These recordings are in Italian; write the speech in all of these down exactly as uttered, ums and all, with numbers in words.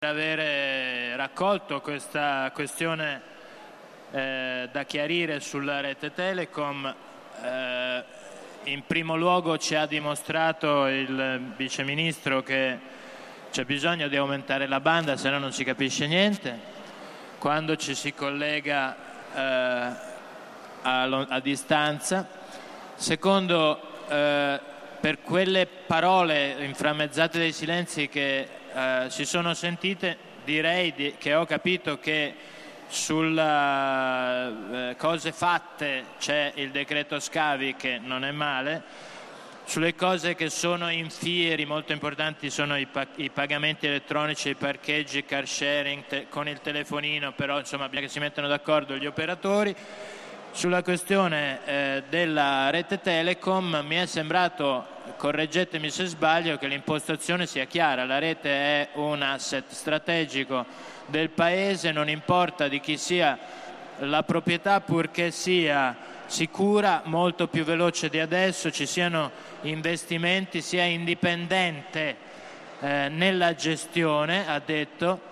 Avere raccolto questa questione eh, da chiarire sulla rete Telecom. Eh, in primo luogo ci ha dimostrato il Vice Ministro che c'è bisogno di aumentare la banda, se no non si capisce niente. Quando ci si collega eh, a, a distanza. Secondo, eh, per quelle parole inframmezzate dai silenzi che Uh, si sono sentite, direi di, che ho capito che sulle uh, cose fatte c'è il decreto scavi, che non è male. Sulle cose che sono in fieri molto importanti sono i, pa- i pagamenti elettronici, i parcheggi, car sharing te- con il telefonino, però insomma bisogna che si mettano d'accordo gli operatori. Sulla questione eh, della rete Telecom mi è sembrato, correggetemi se sbaglio, che l'impostazione sia chiara. La rete è un asset strategico del Paese, non importa di chi sia la proprietà, purché sia sicura, molto più veloce di adesso, ci siano investimenti, sia indipendente eh, nella gestione, ha detto,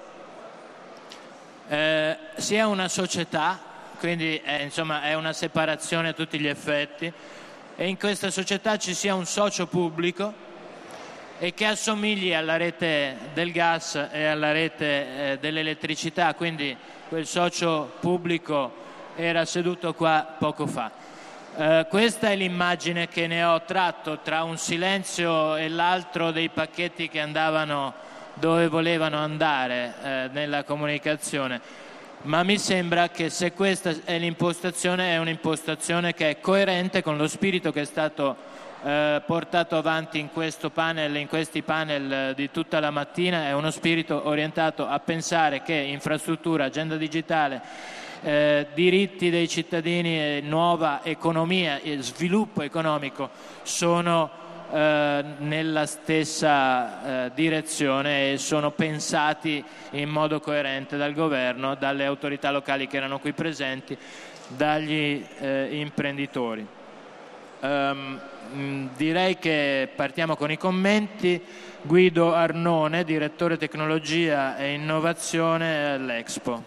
eh, sia una società, quindi è, insomma, è una separazione a tutti gli effetti, e in questa società ci sia un socio pubblico e che assomigli alla rete del gas e alla rete eh, dell'elettricità, quindi quel socio pubblico era seduto qua poco fa. Eh, questa è l'immagine che ne ho tratto tra un silenzio e l'altro dei pacchetti che andavano dove volevano andare eh, nella comunicazione. Ma mi sembra che se questa è l'impostazione, è un'impostazione che è coerente con lo spirito che è stato eh, portato avanti in questo panel, in questi panel eh, di tutta la mattina. È uno spirito orientato a pensare che infrastruttura, agenda digitale, eh, diritti dei cittadini, e nuova economia e sviluppo economico sono Eh, nella stessa eh, direzione e sono pensati in modo coerente dal governo, dalle autorità locali che erano qui presenti, dagli eh, imprenditori. Um, mh, direi che partiamo con i commenti. Guido Arnone, direttore tecnologia e innovazione all'Expo.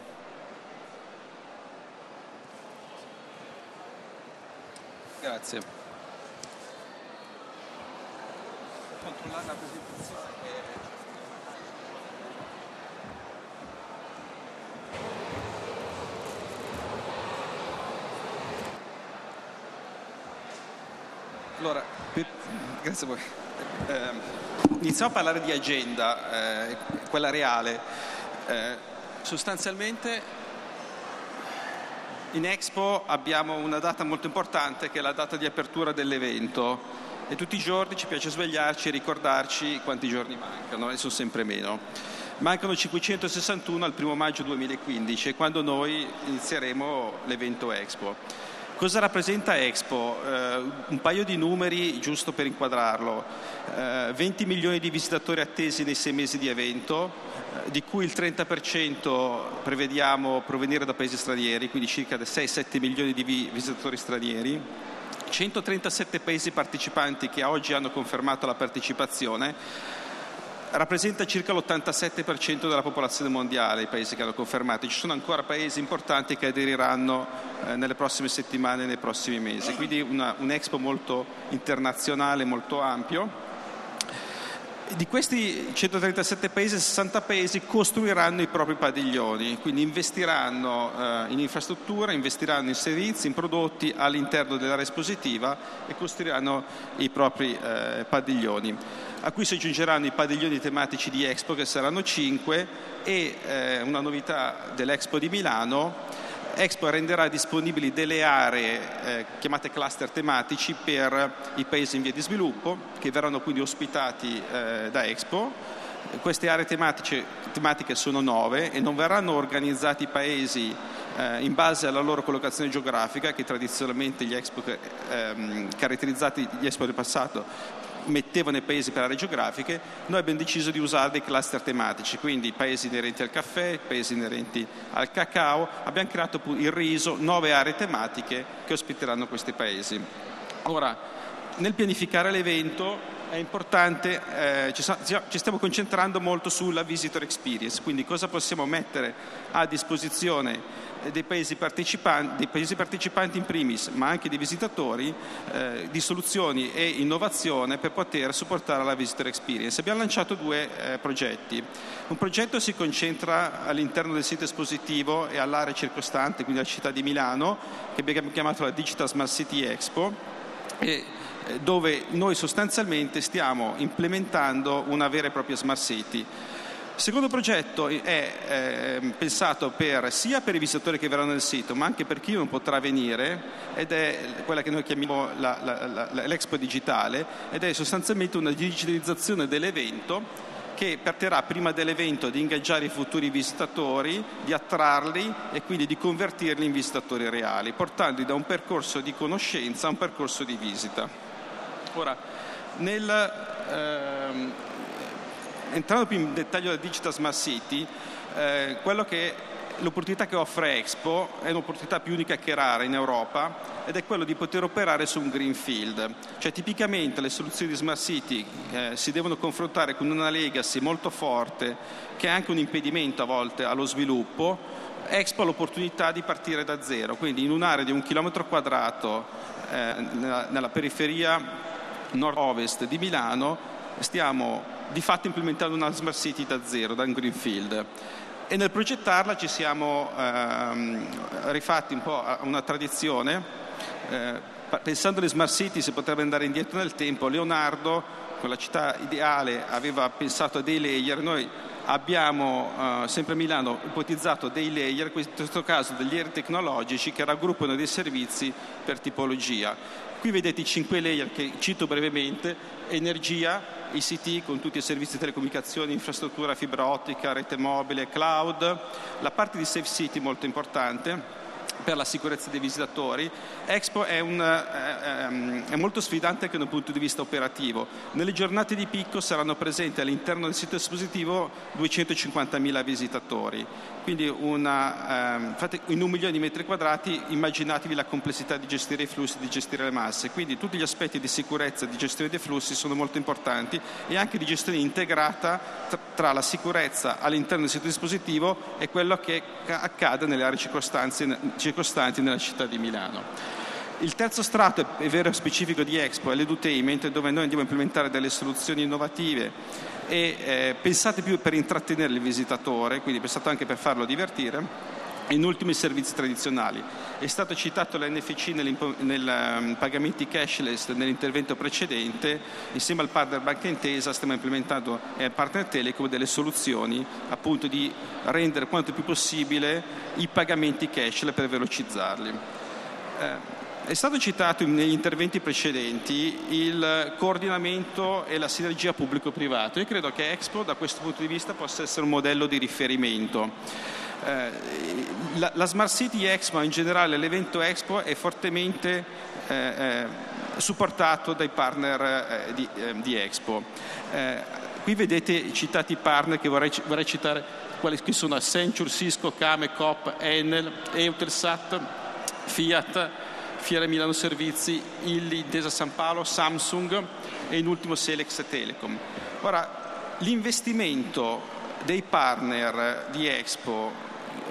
Grazie. Controllare la presentazione. Allora, per... grazie a voi. Eh, iniziamo a parlare di agenda, eh, quella reale. Eh, sostanzialmente in Expo abbiamo una data molto importante, che è la data di apertura dell'evento. E tutti i giorni ci piace svegliarci e ricordarci quanti giorni mancano, e sono sempre meno. Mancano cinquecentosessantuno al primo maggio duemilaquindici, quando noi inizieremo l'evento Expo. Cosa rappresenta Expo? Eh, un paio di numeri giusto per inquadrarlo. Eh, venti milioni di visitatori attesi nei sei mesi di evento, eh, di cui il trenta per cento prevediamo provenire da paesi stranieri, quindi circa sei sette milioni di vi- visitatori stranieri. centotrentasette paesi partecipanti che a oggi hanno confermato la partecipazione, rappresenta circa l'ottantasette per cento della popolazione mondiale, i paesi che hanno confermato. Ci sono ancora paesi importanti che aderiranno eh, nelle prossime settimane e nei prossimi mesi, quindi una, un Expo molto internazionale, molto ampio. Di questi centotrentasette paesi, sessanta paesi costruiranno i propri padiglioni, quindi investiranno eh, in infrastruttura, investiranno in servizi, in prodotti all'interno dell'area espositiva e costruiranno i propri eh, padiglioni, a cui si aggiungeranno i padiglioni tematici di Expo, che saranno cinque, e eh, una novità dell'Expo di Milano. Expo renderà disponibili delle aree eh, chiamate cluster tematici per i paesi in via di sviluppo, che verranno quindi ospitati eh, da Expo. Queste aree tematiche, tematiche sono nove e non verranno organizzati i paesi eh, in base alla loro collocazione geografica, che tradizionalmente gli Expo ehm, caratterizzati gli Expo del passato mettevano i paesi per aree geografiche. Noi abbiamo deciso di usare dei cluster tematici, quindi paesi inerenti al caffè, paesi inerenti al cacao. Abbiamo creato il riso, nove aree tematiche che ospiteranno questi paesi. Ora, nel pianificare l'evento è importante, eh, ci, ci stiamo concentrando molto sulla visitor experience, quindi cosa possiamo mettere a disposizione dei paesi partecipanti, dei paesi partecipanti in primis, ma anche dei visitatori, eh, di soluzioni e innovazione per poter supportare la visitor experience. Abbiamo lanciato due eh, progetti. Un progetto si concentra all'interno del sito espositivo e all'area circostante, quindi la città di Milano, che abbiamo chiamato la Digital Smart City Expo, e dove noi sostanzialmente stiamo implementando una vera e propria Smart City. Il secondo progetto è eh, pensato per, sia per i visitatori che verranno nel sito, ma anche per chi non potrà venire, ed è quella che noi chiamiamo la, la, la, l'Expo digitale, ed è sostanzialmente una digitalizzazione dell'evento che permetterà prima dell'evento di ingaggiare i futuri visitatori, di attrarli e quindi di convertirli in visitatori reali, portandoli da un percorso di conoscenza a un percorso di visita. Ora, nel, ehm, entrando più in dettaglio della Digital Smart City, eh, quello che l'opportunità che offre Expo è un'opportunità più unica che rara in Europa, ed è quello di poter operare su un greenfield. Cioè, tipicamente le soluzioni di Smart City eh, si devono confrontare con una legacy molto forte, che è anche un impedimento a volte allo sviluppo. Expo ha l'opportunità di partire da zero, quindi in un'area di un chilometro quadrato eh, nella, nella periferia nord-ovest di Milano stiamo di fatto implementando una Smart City da zero, da un greenfield. E nel progettarla ci siamo ehm, rifatti un po' a una tradizione. Eh, pensando alle Smart City si potrebbe andare indietro nel tempo. Leonardo, con la città ideale, aveva pensato a dei layer. Noi abbiamo eh, sempre a Milano ipotizzato dei layer, in questo caso degli layer tecnologici che raggruppano dei servizi per tipologia. Qui vedete i cinque layer che cito brevemente: energia, I C T con tutti i servizi di telecomunicazioni, infrastruttura, fibra ottica, rete mobile, cloud, la parte di Safe City molto importante per la sicurezza dei visitatori. Expo è, un, è, è molto sfidante anche da un punto di vista operativo. Nelle giornate di picco saranno presenti all'interno del sito espositivo duecentocinquantamila visitatori, quindi una, ehm, fate, in un milione di metri quadrati immaginatevi la complessità di gestire i flussi, di gestire le masse, quindi tutti gli aspetti di sicurezza e di gestione dei flussi sono molto importanti, e anche di gestione integrata tra, tra la sicurezza all'interno del sito espositivo e quello che accade nelle aree circostanti circostanti nella città di Milano. Il terzo strato è vero e specifico di Expo, è l'edutainment, dove noi andiamo a implementare delle soluzioni innovative e eh, pensate più per intrattenere il visitatore, quindi pensate anche per farlo divertire. In ultimo i servizi tradizionali. È stato citato l'N F C nel um, pagamenti cashless nell'intervento precedente. Insieme al partner Banca Intesa stiamo implementando e al partner Telecom delle soluzioni appunto di rendere quanto più possibile i pagamenti cashless per velocizzarli. Eh, È stato citato negli interventi precedenti il coordinamento e la sinergia pubblico-privato. Io credo che Expo da questo punto di vista possa essere un modello di riferimento. Eh, la, la Smart City Expo, in generale l'evento Expo, è fortemente eh, eh, supportato dai partner eh, di, eh, di Expo. Eh, qui vedete citati i partner che vorrei, vorrei citare, quali che sono Accenture, Cisco, Came, Coop, Enel, Eutelsat, Fiat, Fiera Milano Servizi, Illy, Intesa San Paolo, Samsung e in ultimo Selex Telecom. Ora, l'investimento dei partner di Expo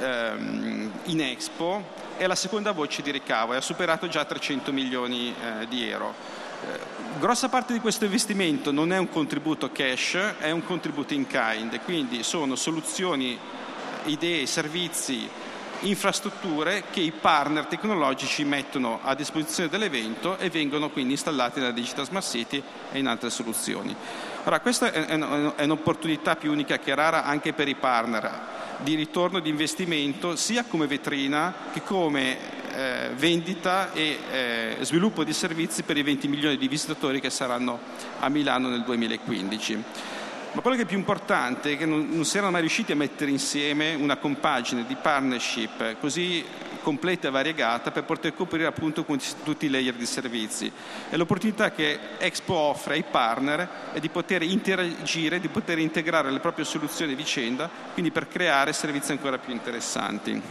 ehm, in Expo è la seconda voce di ricavo e ha superato già trecento milioni eh, di euro. Eh, grossa parte di questo investimento non è un contributo cash, è un contributo in kind, quindi sono soluzioni, idee, servizi, infrastrutture che i partner tecnologici mettono a disposizione dell'evento e vengono quindi installati nella Digital Smart City e in altre soluzioni. Ora, questa è un'opportunità più unica che rara anche per i partner di ritorno di investimento, sia come vetrina che come eh, vendita e eh, sviluppo di servizi per i venti milioni di visitatori che saranno a Milano nel duemilaquindici. Ma quello che è più importante è che non, non si erano mai riusciti a mettere insieme una compagine di partnership così completa e variegata per poter coprire appunto con tutti i layer di servizi. E l'opportunità che Expo offre ai partner è di poter interagire, di poter integrare le proprie soluzioni a vicenda, quindi per creare servizi ancora più interessanti.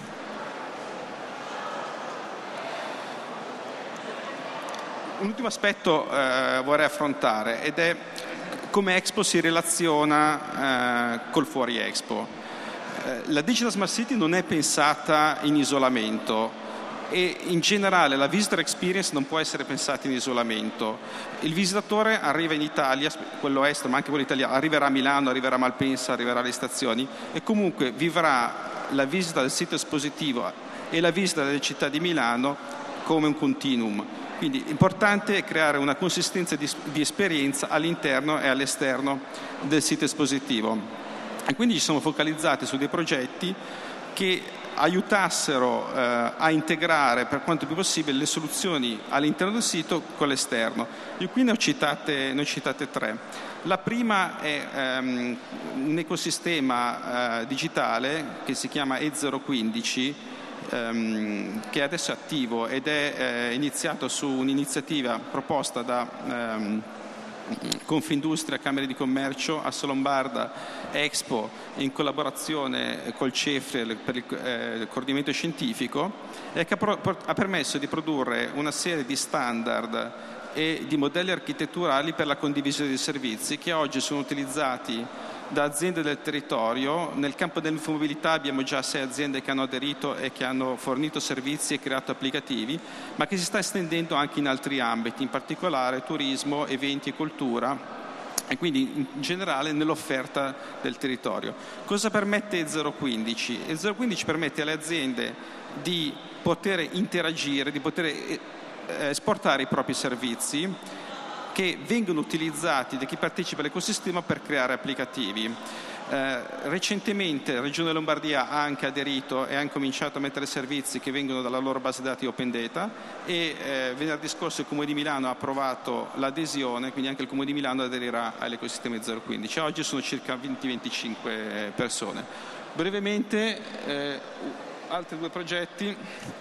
Un ultimo aspetto eh, vorrei affrontare ed è come Expo si relaziona eh, col fuori Expo. Eh, la Digital Smart City non è pensata in isolamento e in generale la visitor experience non può essere pensata in isolamento. Il visitatore arriva in Italia, quello estero ma anche quello italiano, arriverà a Milano, arriverà a Malpensa, arriverà alle stazioni e comunque vivrà la visita del sito espositivo e la visita delle città di Milano come un continuum. Quindi è importante creare una consistenza di, di esperienza all'interno e all'esterno del sito espositivo. E quindi ci siamo focalizzati su dei progetti che aiutassero eh, a integrare per quanto più possibile le soluzioni all'interno del sito con l'esterno. Io qui ne ho citate, ne ho citate tre. La prima è ehm, un ecosistema eh, digitale che si chiama E zero quindici, ehm, che adesso è attivo ed è eh, iniziato su un'iniziativa proposta da ehm, Confindustria, Camere di Commercio, Assolombarda, Expo, in collaborazione col CEFRE per il eh, coordinamento scientifico, e che ha, pro- ha permesso di produrre una serie di standard e di modelli architetturali per la condivisione dei servizi che oggi sono utilizzati da aziende del territorio. Nel campo dell'infomobilità abbiamo già sei aziende che hanno aderito e che hanno fornito servizi e creato applicativi, ma che si sta estendendo anche in altri ambiti, in particolare turismo, eventi e cultura, e quindi in generale nell'offerta del territorio. Cosa permette E zero quindici? E zero quindici permette alle aziende di poter interagire, di poter esportare i propri servizi che vengono utilizzati da chi partecipa all'ecosistema per creare applicativi. Eh, recentemente la Regione Lombardia ha anche aderito e ha cominciato a mettere servizi che vengono dalla loro base dati Open Data e eh, venerdì scorso il Comune di Milano ha approvato l'adesione, quindi anche il Comune di Milano aderirà all'ecosistema E zero quindici. Oggi sono circa venti venticinque persone. Brevemente, eh, altri due progetti.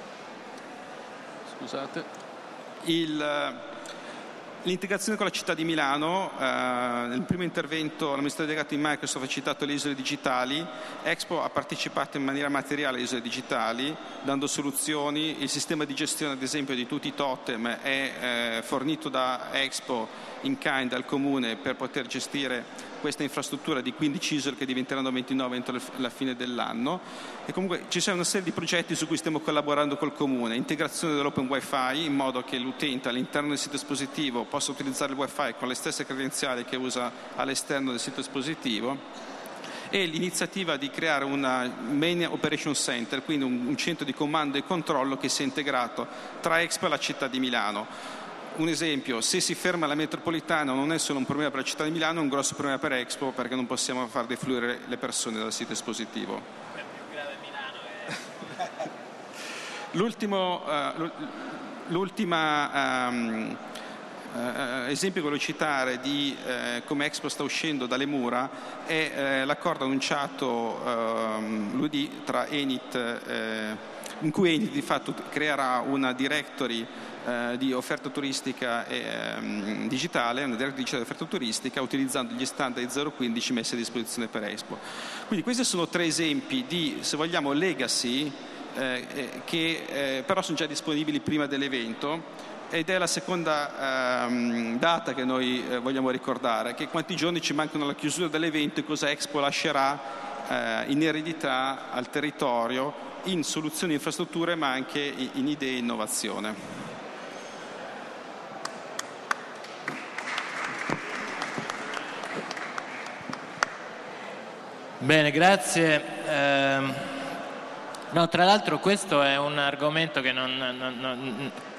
Scusate. Il... L'integrazione con la città di Milano, eh, nel primo intervento l'amministratore delegato di Microsoft ha citato le isole digitali. Expo ha partecipato in maniera materiale alle isole digitali, dando soluzioni. Il sistema di gestione, ad esempio, di tutti i totem è eh, fornito da Expo in kind al comune per poter gestire questa infrastruttura di quindici isole che diventeranno ventinove entro la fine dell'anno. E comunque ci sono una serie di progetti su cui stiamo collaborando col comune: integrazione dell'open wifi in modo che l'utente all'interno del sito espositivo possa utilizzare il wifi con le stesse credenziali che usa all'esterno del sito espositivo, e l'iniziativa di creare una Main Operation Center, quindi un, un centro di comando e controllo che sia integrato tra Expo e la città di Milano. Un esempio: se si ferma la metropolitana non è solo un problema per la città di Milano, è un grosso problema per Expo, perché non possiamo far defluire le persone dal sito espositivo. È più grave Milano. È... L'ultimo, uh, l'ultima um, uh, esempio che voglio citare di uh, come Expo sta uscendo dalle mura è uh, l'accordo annunciato uh, lunedì tra Enit, uh, in cui Enit di fatto creerà una directory di offerta turistica e, um, digitale, una direttrice di offerta turistica utilizzando gli standard E zero quindici messi a disposizione per Expo. Quindi questi sono tre esempi di, se vogliamo, legacy eh, che eh, però sono già disponibili prima dell'evento, ed è la seconda um, data che noi eh, vogliamo ricordare, che quanti giorni ci mancano alla chiusura dell'evento e cosa Expo lascerà eh, in eredità al territorio in soluzioni e infrastrutture, ma anche in, in idee e innovazione. Bene, grazie. Eh, no, tra l'altro questo è un argomento che non, non, non,